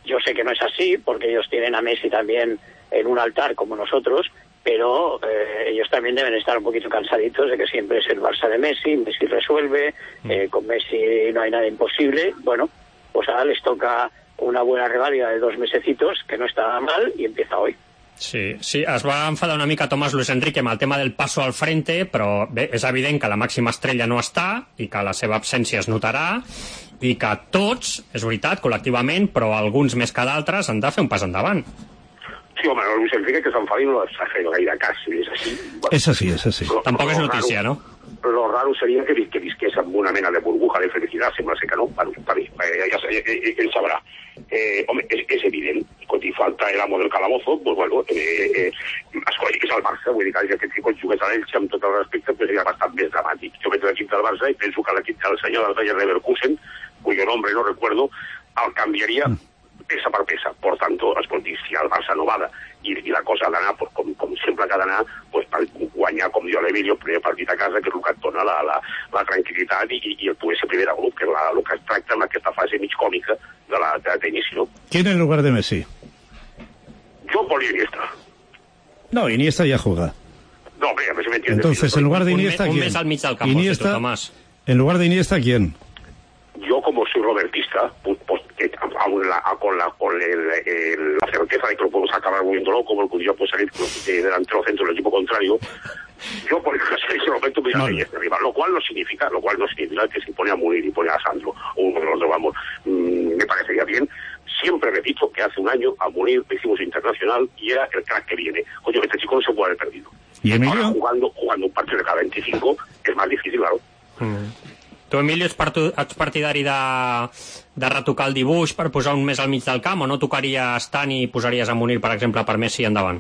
Yo sé que no es así, porque ellos tienen a Messi también en un altar como nosotros, pero eh, ellos también deben estar un poquito cansaditos de que siempre es el Barça de Messi, Messi resuelve, eh, con Messi no hay nada imposible. Bueno, pues ahora les toca una buena reválida de dos mesecitos, que no está mal, y empieza hoy. Sí, sí, es va enfadar una mica Tomàs Luis Enrique amb el tema del passo al frente, però bé, és evident que la màxima estrella no està i que la seva absència es notarà i que tots, és veritat, col·lectivament, però alguns més que d'altres, han de fer un pas endavant. Sí, home, Luis Enrique que s'enfadi no s'ha fet gaire cas, és així. Bueno, és així, és així. Lo, Tampoc és notícia, raro, no? Lo raro seria que, que visqués amb una mena de burbuja de felicitat, sembla ser que no, bueno, està bé, ja, ja, ja, ell sabrà. Eh, home, és, és evident, quan hi falta el amo del calabozo, pues bueno, eh, eh, escolli que és el Barça, vull dir que aquest xicot jugués a l'Elche amb tot el respecte, pues seria bastant més dramàtic. Jo veig l'equip del Barça i penso que l'equip del senyor del Bayer Leverkusen, cuyo nombre no recuerdo, el canviaria peça per peça. Por tanto, escolti, si el Barça no va i, i la cosa ha d'anar, pues, com, com sempre que ha d'anar, pues, per guanyar, com diu l'Emilio, el primer partit a casa, que és el que et dona la, la, la tranquil·litat i, i el poder ser primer grup, que és la, el que es tracta en aquesta fase mig còmica de la d'inici, no? ¿Quién en lugar de Messi? Yo por Iniesta. No, Iniesta ya juega. No, hombre, a ver si me entiendes. Entonces, en lugar de Iniesta, un, un ¿quién? mes al mig del campo, Iniesta, si tu, Tomàs. En lugar de Iniesta, ¿quién? Yo, como soy robertista, pues, pues, que, aún la, con, la, con el, el, la certeza de que lo podemos acabar volviéndolo, como el pudiera pues, salir de delantero centro del equipo contrario, yo por ese Roberto me no, este rival, lo cual no significa, lo cual no significa que si pone a Munir y pone a Sandro, o uno de los dos, vamos, mmm, me parecería bien. Siempre repito que hace un año a Munir le hicimos internacional y era el crack que viene. Coño, este chico no se puede haber perdido. ¿Y Emilio? Ahora, jugando, jugando un partido de cada veinticinco es más difícil, claro. Mm. Tu, Emilio, ets, part ets partidari de, de retocar el dibuix per posar un més al mig del camp, o no tocaries tant i posaries a Munir, per exemple, per Messi endavant?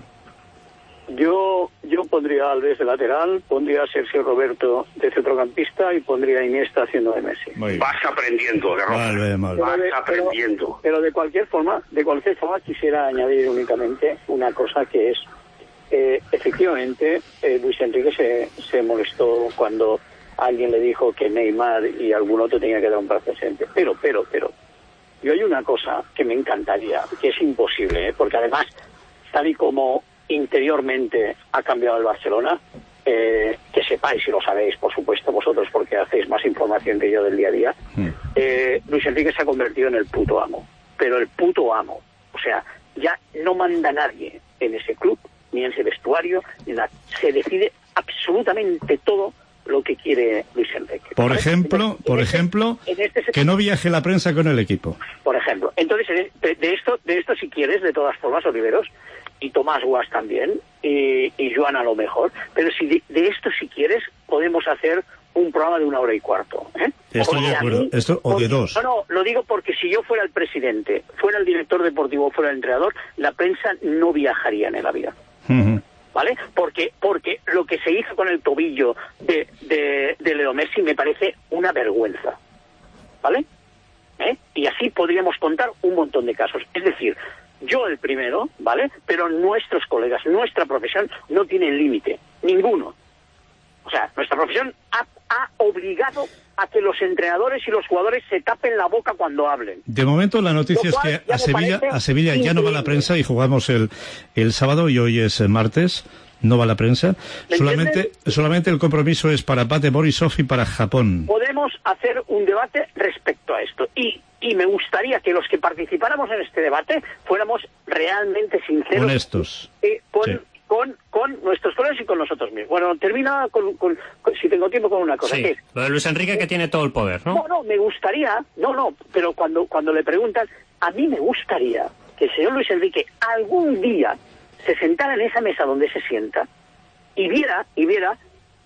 Yo, yo pondría a Alves de lateral, pondría a Sergio Roberto de centrocampista y pondría a Iniesta haciendo de Messi. Vas aprendiendo, de mal bien, mal bien. Pero de, Vas aprendiendo. Pero, pero de cualquier forma, de cualquier forma quisiera añadir únicamente una cosa que es, eh, efectivamente, eh, Luis Enrique se, se molestó cuando alguien le dijo que Neymar y algún otro tenía que dar un brazo presente. Pero, pero, pero, yo hay una cosa que me encantaría, que es imposible, ¿eh? Porque además, tal y como interiormente ha cambiado el Barcelona, eh, que sepáis, y lo sabéis, por supuesto, vosotros, porque hacéis más información que yo del día a día, mm. eh, Luis Enrique se ha convertido en el puto amo, pero el puto amo. O sea, ya no manda nadie en ese club, ni en ese vestuario, ni nada. Se decide absolutamente todo lo que quiere Luis Enrique. Por ¿vale? ejemplo, por este, ejemplo en este que no viaje la prensa con el equipo. Por ejemplo. Entonces, de, de esto, de esto si quieres, de todas formas, Oliveros, y Tomás Guas también, y, y Joan a lo mejor, pero si de, de esto si quieres, podemos hacer un programa de una hora y cuarto. ¿eh? Estoy de acuerdo. Mí, esto, o de dos. No, no, lo digo porque si yo fuera el presidente, fuera el director deportivo, fuera el entrenador, la prensa no viajaría en la vida. Uh-huh. ¿Vale? Porque, porque lo que se hizo con el tobillo de, de, de Leo Messi me parece una vergüenza. ¿Vale? ¿Eh? Y así podríamos contar un montón de casos. Es decir, yo el primero, ¿vale? Pero nuestros colegas, nuestra profesión no tiene límite, ninguno. O sea, nuestra profesión ha, ha obligado a que los entrenadores y los jugadores se tapen la boca cuando hablen. De momento la noticia es que a Sevilla, a Sevilla ya no va la prensa y jugamos el, el sábado y hoy es martes. No va la prensa. Solamente, solamente el compromiso es para Pate Borisov y para Japón. Podemos hacer un debate respecto a esto. Y, y me gustaría que los que participáramos en este debate fuéramos realmente sinceros. Honestos. Eh, con, sí. con, con nuestros colegas y con nosotros mismos. Bueno, termina, con, con, con, si tengo tiempo, con una cosa. Sí, que es, lo de Luis Enrique que tiene todo el poder, ¿no? No, no, me gustaría, no, no, pero cuando, cuando le preguntan, a mí me gustaría que el señor Luis Enrique algún día se sentara en esa mesa donde se sienta y viera, y viera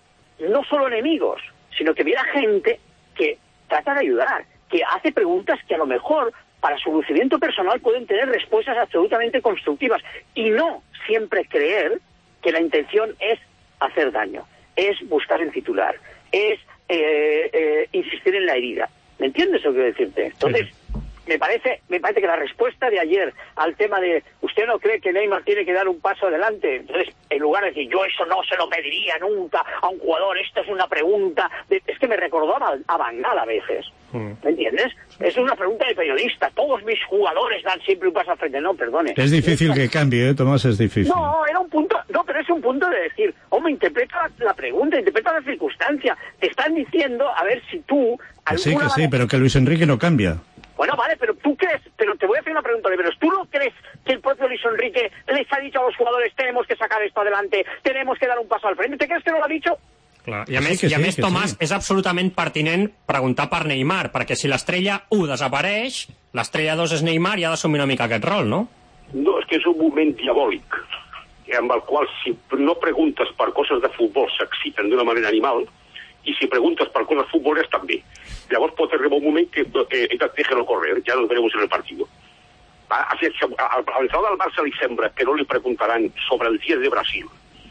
no solo enemigos, sino que viera gente que trata de ayudar, que hace preguntas que a lo mejor para su lucimiento personal pueden tener respuestas absolutamente constructivas y no siempre creer que la intención es hacer daño, es buscar el titular, es eh, eh, insistir en la herida. ¿Me entiendes lo que quiero decirte? Entonces, me parece, me parece que la respuesta de ayer al tema de ¿usted no cree que Neymar tiene que dar un paso adelante? Entonces, en lugar de decir yo eso no se lo pediría nunca a un jugador, esto es una pregunta, de, es que me recordó a, a Van Gaal a veces, ¿me entiendes? Es una pregunta de periodista, todos mis jugadores dan siempre un paso al frente, no, perdone. Es difícil que cambie, ¿eh, Tomás? Es difícil. No, era un punto, no, pero es un punto de decir, hombre, interpreta la pregunta, interpreta la circunstancia, te están diciendo, a ver si tú... Que sí, que sí, pero que Luis Enrique no cambia. Bueno, vale, pero tú crees, pero te voy a hacer una pregunta de veros. ¿Tú no crees que el propio Luis Enrique les ha dicho a los jugadores tenemos que sacar esto adelante, tenemos que dar un paso al frente? ¿Te crees que no lo ha dicho? Clar. I a més, sí, i a sí, més Tomàs, sí. És absolutament pertinent preguntar per Neymar, perquè si l'estrella u desapareix, l'estrella dos és Neymar i ha d'assumir una mica aquest rol, no? No, és que és un moment diabòlic, amb el qual si no preguntes per coses de futbol s'exciten d'una manera animal, i si preguntes per coses futboleres també. Llavors pot arribar un moment que eh, déjelo correr, ya nos veremos en el partido. Al entrenador del Barça li sembra que no li preguntaran sobre el diez de Brasil.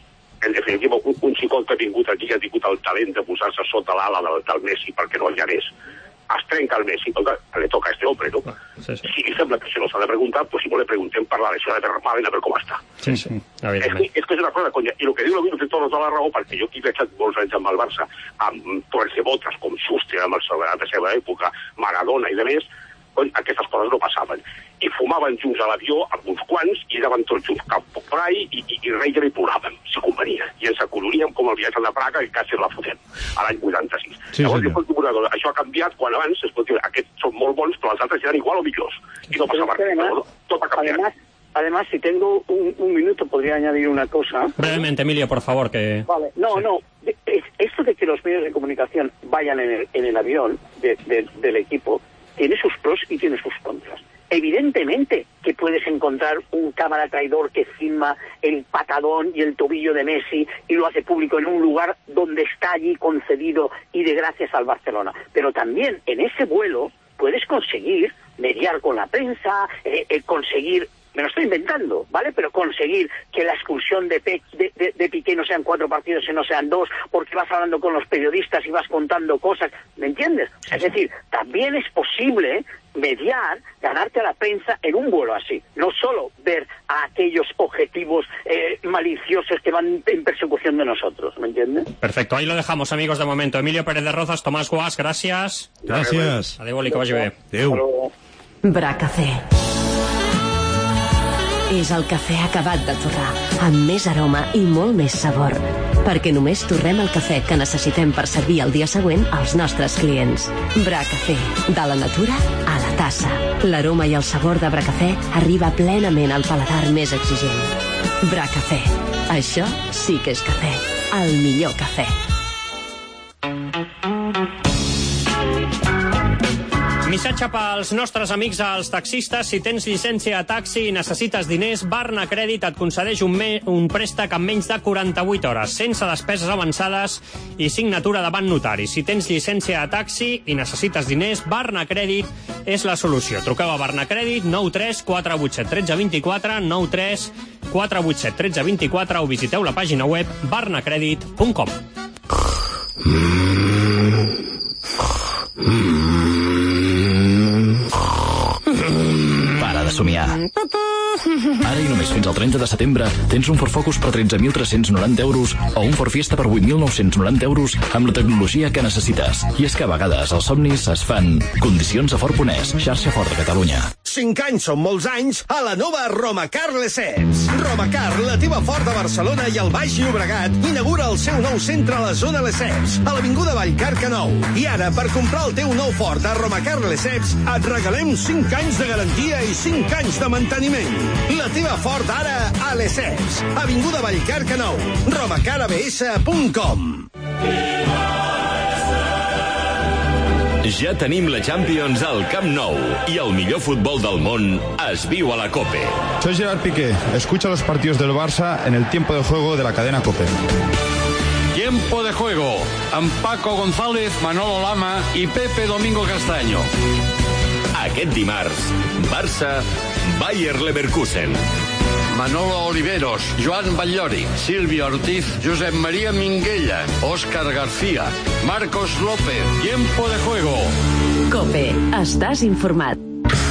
En definitiva, un, un xicot que ha vingut aquí ha tingut el talent de posar-se sota l'ala del, del Messi perquè no el llanés. Es trenca el Messi, le toca a este hombre, ¿no? Sí, sí. Si li sembla que se nos ha de preguntar, pues si no le preguntem per la lesió de Terramalen a ver com està. Sí, sí, és que, és que és una cosa, conya, i el que diu l'Ovino té tota la raó, perquè jo aquí he estat molts anys amb el Barça, amb torcebotes com Schuster, amb el Salvador de la seva època, Maradona i de més, aquestes coses no passaven. I fumaven junts a l'avió amb uns quants i anaven tots junts cap per ahí i, i, i reien i ploràvem, si convenia. I ens acoloríem com el viatge de Praga i quasi la fotem, a l'any vuitanta-sis. Sí, llavors, jo pot dir una cosa, això ha canviat quan abans es pot dir, aquests són molt bons, però els altres eren igual o millors. I no passava res, no? Tot ha canviat. Además, además, si tengo un, un minuto, podría añadir una cosa. Brevemente, Emilio, por favor, que... Vale, no, sí. no, es, esto de que los medios de comunicación vayan en el, en el avión de, de, del equipo, tiene sus pros y tiene sus contras. Evidentemente que puedes encontrar un cámara traidor que filma el patadón y el tobillo de Messi y lo hace público en un lugar donde está allí concedido y de gracias al Barcelona. Pero también en ese vuelo puedes conseguir mediar con la prensa, eh, eh, conseguir... Me lo estoy inventando, ¿vale? Pero conseguir que la expulsión de, Pe de, de, de Piqué no sean cuatro partidos y no sean dos, porque vas hablando con los periodistas y vas contando cosas, ¿me entiendes? O sea, es decir, también es posible mediar, ganarte a la prensa en un vuelo así. No solo ver a aquellos objetivos eh, maliciosos que van en persecución de nosotros, ¿me entiendes? Perfecto, ahí lo dejamos, amigos, de momento. Emilio Pérez de Rozas, Tomás Guas, gracias. Gracias. Adéu, Oli, que vagi bé. Adéu. Bracafé. És el cafè acabat de torrar, amb més aroma i molt més sabor. Perquè només torrem el cafè que necessitem per servir el dia següent als nostres clients. Bracafé, de la natura a la tassa. L'aroma i el sabor de Bracafé arriba plenament al paladar més exigent. Bracafé, això sí que és cafè. El millor cafè. Missatge pels nostres amics els taxistes. Si tens llicència de taxi i necessites diners, Barna Crèdit et concedeix un, un préstec en menys de quaranta-vuit hores, sense despeses avançades i signatura davant notari. Si tens llicència de taxi i necessites diners, Barna Crèdit és la solució. Truqueu a Barna Crèdit, nou tres quatre vuit set un tres dos quatre, nou tres quatre vuit set un tres dos quatre, o visiteu la pàgina web barnacredit punt com. Para de somiar. Ara i només fins al trenta de setembre tens un Ford Focus per tretze mil tres-cents noranta euros o un Ford Fiesta per vuit mil nou-cents noranta euros amb la tecnologia que necessites. I és que a vegades els somnis es fan. Condicions a Ford Ponès, xarxa Ford de Catalunya. Cinc anys són molts anys a la nova Romacar Lesseps. Romacar, la teva Ford de Barcelona i el Baix Llobregat, inaugura el seu nou centre a la zona Lesseps, a l'Avinguda Vallcarca nou. I ara, per comprar el teu nou Ford a Romacar Lesseps, et regalem cinc anys de garantia i cinc anys de manteniment. La teva Ford ara a Lesseps, Avinguda Vallcarca nou, romacar a b s punt com. Ja tenim la Champions al Camp Nou i el millor futbol del món es viu a la COPE. Soy Gerard Piqué. Escucha los partidos del Barça en el tiempo de juego de la cadena COPE. Tiempo de juego amb Paco González, Manolo Lama i Pepe Domingo Castaño. Aquest dimarts, Barça, Bayer Leverkusen. Manolo Oliveros, Joan Batllori, Silvio Ortiz, Josep María Minguella, Óscar García, Marcos López. Tiempo de juego. COPE. Estàs informat.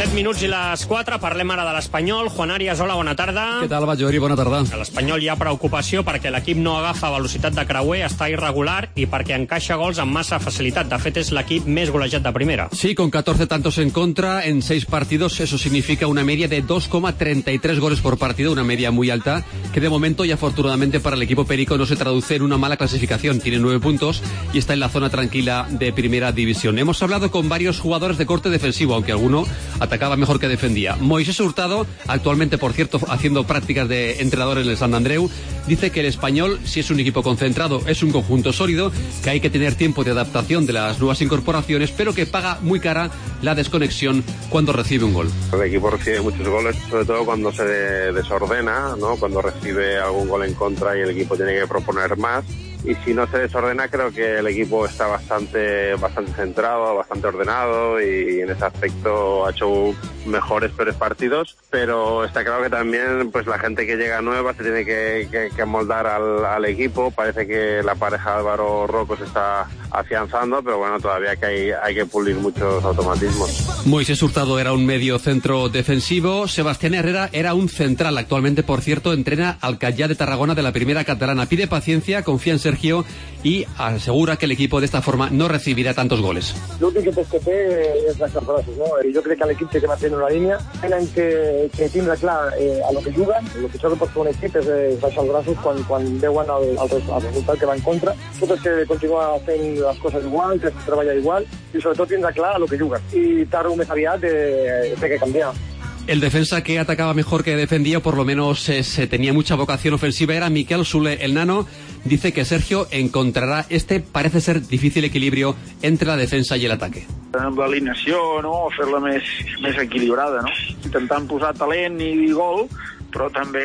set minuts i les quatre, parlem ara de l'Espanyol. Juan Arias, hola, bona tarda. Què tal, Bajori? Bona tarda. A l'Espanyol hi ha preocupació perquè l'equip no agafa velocitat de creuer, està irregular i perquè encaixa gols amb massa facilitat. De fet, és l'equip més golejat de primera. Sí, con catorce tantos en contra en seis partidos, eso significa una media de dos coma treinta y tres goles por partido, una media muy alta, que de momento y afortunadamente para el equipo perico no se traduce en una mala clasificación. Tiene nueve puntos y está en la zona tranquila de primera división. Hemos hablado con varios jugadores de corte defensivo, aunque alguno atacaba mejor que defendía. Moisés Hurtado, actualmente, por cierto, haciendo prácticas de entrenador en el Sant Andreu, dice que el Español, si es un equipo concentrado, es un conjunto sólido, que hay que tener tiempo de adaptación de las nuevas incorporaciones, pero que paga muy cara la desconexión cuando recibe un gol. El equipo recibe muchos goles, sobre todo cuando se desordena, ¿no? Cuando recibe algún gol en contra y el equipo tiene que proponer más. Y si no se desordena, creo que el equipo está bastante bastante centrado, bastante ordenado, y en ese aspecto ha hecho mejores, peores partidos, pero está claro que también pues la gente que llega nueva se tiene que, que, que moldar al, al equipo. Parece que la pareja Álvaro Rocco se está afianzando, pero bueno, todavía que hay, hay que pulir muchos automatismos. Moisés Hurtado era un medio centro defensivo, Sebastián Herrera era un central. Actualmente, por cierto, entrena al Callá de Tarragona de la primera catalana. Pide paciencia, confía en Sergio y asegura que el equipo de esta forma no recibirà tantos goles. L'últim que té és baixar els braços, no? Jo crec que l'equip té que mantenir una línia, tenen que, que tindre clar eh, a lo que juguen. El pitjor que pot fer un equip és, és baixar els braços quan, quan veuen el, el, el resultat que va en contra. Tot és que continuar fent les coses igual, que treballar igual i sobretot tindre clar a lo que juguen. I tard o més aviat eh, té que canviar. El defensa que atacaba mejor que defendía, o por lo menos eh, se tenía mucha vocación ofensiva, era Miquel Soler, el nano. Dice que Sergio encontrará este, parece ser, difícil equilibrio entre la defensa i el ataque. Amb l'alineació, no? Fer-la més, més equilibrada, no? Intentant posar talent i gol, però també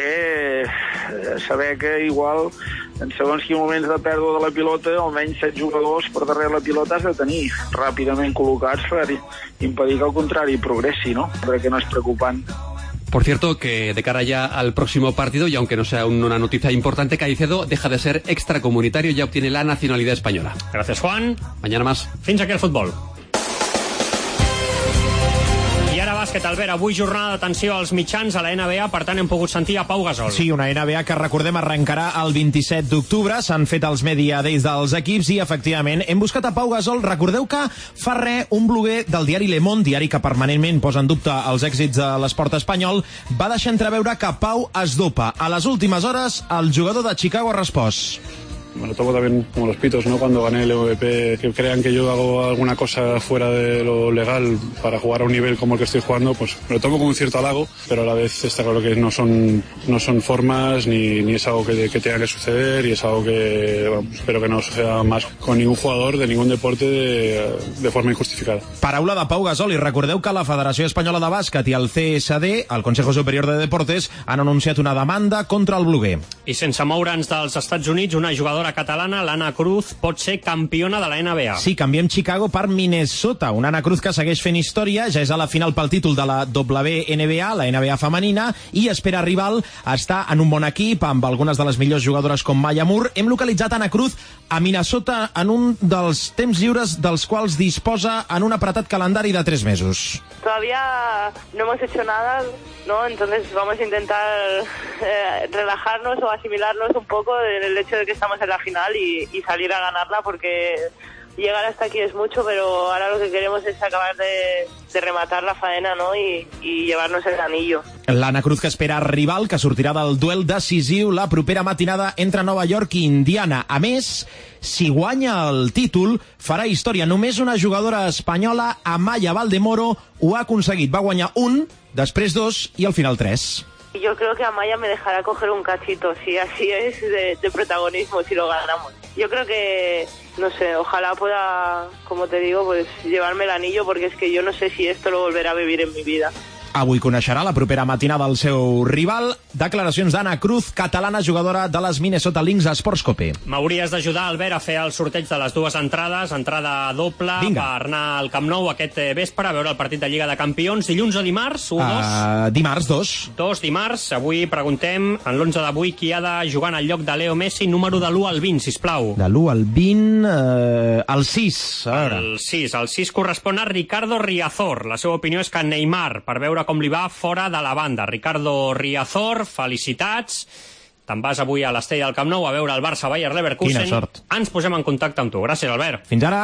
eh, saber que igual en segons quins moments de pèrdua de la pilota almenys set jugadors per darrere la pilota has de tenir ràpidament col·locats per impedir que el contrari progressi, no? Perquè no és preocupant. Por cierto, que de cara ya al próximo partido, y aunque no sea una noticia importante, Caicedo deja de ser extracomunitario y ya obtiene la nacionalidad española. Gracias, Juan. Mañana más. Fins aquí el futbol. I ara bàsquet, Albert. Avui jornada d'atenció als mitjans a la N B A, per tant hem pogut sentir a Pau Gasol. Sí, una N B A que, recordem, arrencarà el vint-i-set d'octubre. S'han fet els media days dels equips i, efectivament, hem buscat a Pau Gasol. Recordeu que fa res un bloguer del diari Le Monde, diari que permanentment posa en dubte els èxits de l'esport espanyol, va deixar entreveure que Pau es dopa. A les últimes hores, el jugador de Chicago ha respost. Me lo tomo también como los pitos, ¿no? Cuando gané el M V P, que crean que yo hago alguna cosa fuera de lo legal para jugar a un nivel como el que estoy jugando, pues me lo tomo con un cierto halago, pero a la vez está claro que no son, no son formas ni, ni es algo que, que tenga que suceder, y es algo que, bueno, espero que no suceda más con ningún jugador de ningún deporte de, de forma injustificada. Paraula de Pau Gasol, i recordeu que la Federació Espanyola de Bàsquet i el C S D, el Consejo Superior de Deportes, han anunciat una demanda contra el bloguer. I sense moure'ns dels Estats Units, una jugadora catalana, l'Anna Cruz, pot ser campiona de la N B A. Sí, canviem Chicago per Minnesota. Una Anna Cruz que segueix fent història, ja és a la final pel títol de la W N B A, la N B A femenina, i espera rival està en un bon equip, amb algunes de les millors jugadores com Maya Moore. Hem localitzat Anna Cruz a Minnesota en un dels temps lliures dels quals disposa en un apretat calendari de tres mesos. Todavía no hemos hecho nada, ¿no? Entonces vamos a intentar eh, relajarnos o asimilarnos un poco del hecho de que estamos en la final y, y salir a ganarla, porque llegar hasta aquí es mucho, pero ahora lo que queremos es acabar de, de rematar la faena, ¿no? Y, y llevarnos el anillo. L'Anna Cruz que espera rival, que sortirà del duel decisiu la propera matinada entre Nova York i Indiana. A més, si guanya el títol, farà història. Només una jugadora espanyola, Amaya Valdemoro, ho ha aconseguit. Va guanyar un, després dos i al final tres. Yo creo que Amaya me dejará coger un cachito, si así es, de, de protagonismo, si lo ganamos. Yo creo que, no sé, ojalá pueda, como te digo, pues llevarme el anillo, porque es que yo no sé si esto lo volveré a vivir en mi vida. avui coneixerà la propera matinada del seu rival. Declaracions d'Anna Cruz, catalana jugadora de les Minnesota Lynx a Sports Cope. M'hauries d'ajudar, Albert, a fer el sorteig de les dues entrades, entrada doble, Vinga. per anar al Camp Nou aquest vespre a veure el partit de Lliga de Campions. Dilluns o dimarts? Un, dos? Uh, dimarts, dos. Dos dimarts. Avui preguntem, en l'onze d'avui, qui ha de jugar en el lloc de Leo Messi, número de l'u al vint, sisplau. De l'u al vint, uh, el sis. El sis. El sis correspon a Ricardo Riazor. La seva opinió és que Neymar, per veure com li va fora de la banda. Ricardo Riazor, felicitats. Te'n vas avui a l'Estella del Camp Nou a veure el Barça Bayer Leverkusen. Quina sort. Ens posem en contacte amb tu. Gràcies, Albert. Fins ara.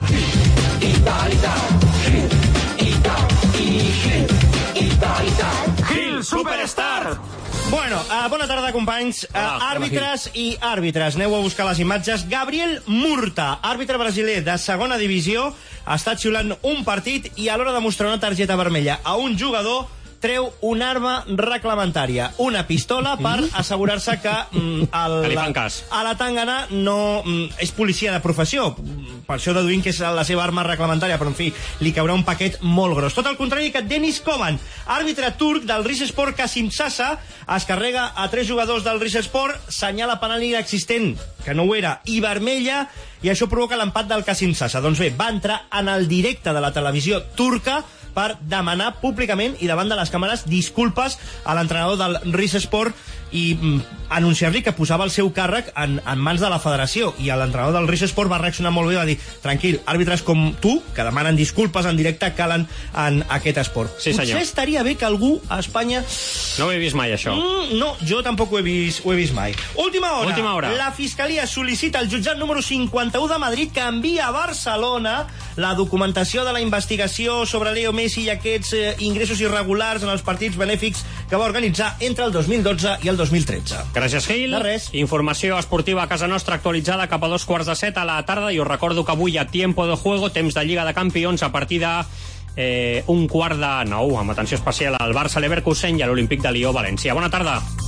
Gil Superstar. Bueno, uh, bona tarda, companys. Uh, hola, àrbitres hola, i àrbitres. Aneu a buscar les imatges. Gabriel Murta, àrbitre brasiler de segona divisió, ha estat xiulant un partit i a l'hora de mostrar una targeta vermella a un jugador treu una arma reglamentària, una pistola, per assegurar-se que mm, el, que li fan cas. A la tàngana no mm, és policia de professió. Per això deduïm que és la seva arma reglamentària, però en fi, li caurà un paquet molt gros. Tot el contrari que Denis Kovan, àrbitre turc del Rizespor Kasimsasa, es carrega a tres jugadors del Rizespor, senyala penal inexistent, que no ho era, i vermella, i això provoca l'empat del Kasimsasa. Doncs bé, va entrar en el directe de la televisió turca per demanar públicament i davant de les càmeres disculpes a l'entrenador del Rizespor i mm, anunciar-li que posava el seu càrrec en, en mans de la federació. I l'entrenador del Rizespor va reaccionar molt bé, va dir, tranquil, àrbitres com tu, que demanen disculpes en directe, calen en aquest esport. Sí, senyor. Potser estaria bé que algú a Espanya... No ho he vist mai, això. Mm, no, jo tampoc ho he vist, ho he vist mai. Última hora. Última hora. La Fiscalia sol·licita al jutjat número cinquanta-u de Madrid que envia a Barcelona la documentació de la investigació sobre Leo Messi i aquests eh, ingressos irregulars en els partits benèfics que va organitzar entre el dos mil dotze i el dos mil tretze. Gràcies, Gil. De res. Informació esportiva a casa nostra actualitzada cap a dos quarts de set a la tarda, i us recordo que avui a Tiempo de Juego, temps de Lliga de Campions, a partir de eh, un quart de nou, amb atenció especial al Barça Leverkusen i a l'Olímpic de Lió València. Bona tarda.